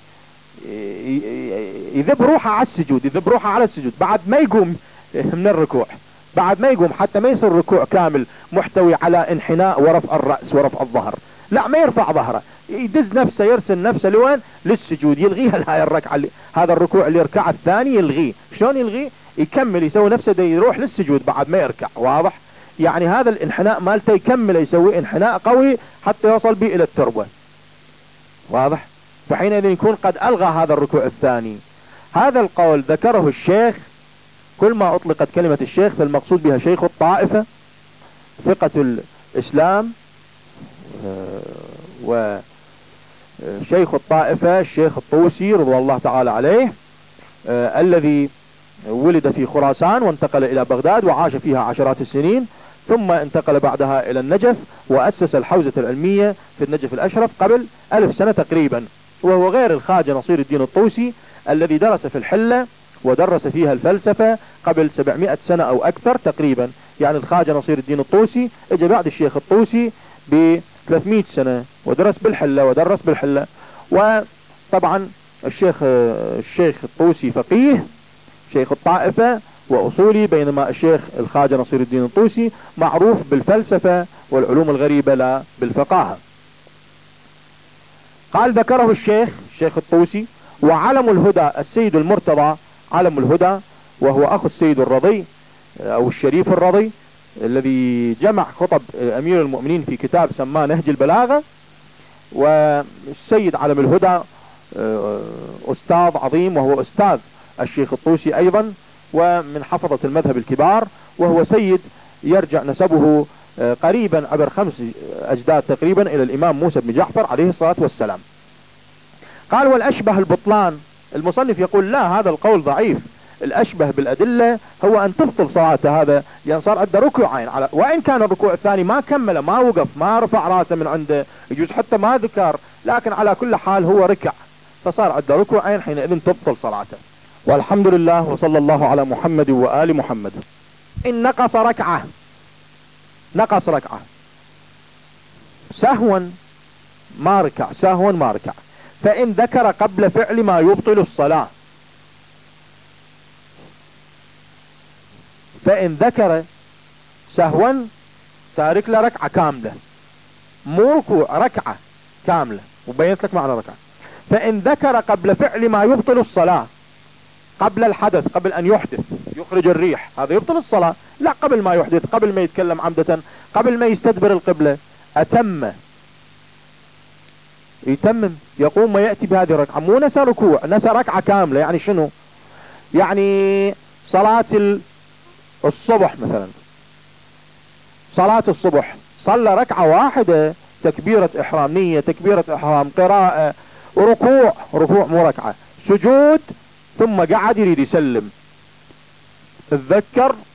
يذب روحه على السجود، يذب روحه على السجود بعد ما يقوم من الركوع، بعد ما يقوم حتى ما يصير ركوع كامل محتوي على انحناء ورفع الرأس ورفع الظهر، لا ما يرفع ظهره، يدز نفسه يرسل نفسه لوين؟ للسجود، يلغيها هاي الركعة هذا الركوع اللي يركع الثاني يلغيه. شلون يلغيه؟ يكمل يسوي نفسه ده يروح للسجود بعد ما يركع، واضح؟ يعني هذا الانحناء مالته يكمل يسوي انحناء قوي حتى يوصل به الى التربة. واضح؟ فحينئذ يكون قد الغى هذا الركوع الثاني. هذا القول ذكره الشيخ، كل ما اطلقت كلمة الشيخ فالمقصود بها شيخ الطائفة ثقة الاسلام، وشيخ الطائفة الشيخ الطوسي رضي الله تعالى عليه، الذي ولد في خراسان وانتقل الى بغداد وعاش فيها عشرات السنين، ثم انتقل بعدها الى النجف واسس الحوزة العلمية في النجف الاشرف قبل 1000 سنة تقريبا. وهو غير الخواجة نصير الدين الطوسي الذي درس في الحلة ودرس فيها الفلسفة قبل 700 سنة او اكثر تقريبا. يعني الخواجة نصير الدين الطوسي اجى بعد الشيخ الطوسي ب 300 سنة ودرس بالحلة ودرس بالحلة. وطبعا الشيخ الطوسي فقيه شيخ الطائفة واصولي، بينما الشيخ الخواجة نصير الدين الطوسي معروف بالفلسفة والعلوم الغريبة لا بالفقاهة. قال ذكره الشيخ الطوسي. وعلم الهدى السيد المرتضى علم الهدى، وهو اخو السيد الرضي او الشريف الرضي الذي جمع خطب امير المؤمنين في كتاب سماه نهج البلاغة. والسيد علم الهدى استاذ عظيم، وهو استاذ الشيخ الطوسي ايضا، ومن حفظة المذهب الكبار، وهو سيد يرجع نسبه قريبا عبر 5 اجداد تقريبا الى الامام موسى بن جعفر عليه الصلاة والسلام. قال والاشبه البطلان. المصنف يقول لا، هذا القول ضعيف، الاشبه بالادلة هو ان تبطل صلاته هذا، يعني صار عنده ركوعين، وان كان الركوع الثاني ما كمل ما وقف ما رفع راسه من عنده، يجوز حتى ما ذكر، لكن على كل حال هو ركع فصار عنده ركوعين، حينئذ تبطل صلاته. والحمد لله وصلى الله على محمد وآل محمد. إن نقص ركعة سهوا ما ركع، فإن ذكر قبل فعل ما يبطل الصلاة، فإن ذكر سهوا تارك له ركعة كاملة، مو ركوع، ركعة كاملة، وبينت لك معنى ركعة. فإن ذكر قبل فعل ما يبطل الصلاة، قبل الحدث، قبل ان يحدث يخرج الريح، هذا يبطل الصلاة، لا قبل ما يحدث، قبل ما يتكلم عمدة، قبل ما يستدبر القبلة، يتمم يقوم ويأتي بهذه الركعة، مو نسى ركوع، نسى ركعة كاملة. يعني شنو؟ يعني صلاة الصبح مثلا، صلاة الصبح صلى ركعة واحدة، تكبيرة احرام، نية تكبيرة احرام، قراءة، ركوع مو ركعة، سجود، ثم قعد يريد يسلم، تذكر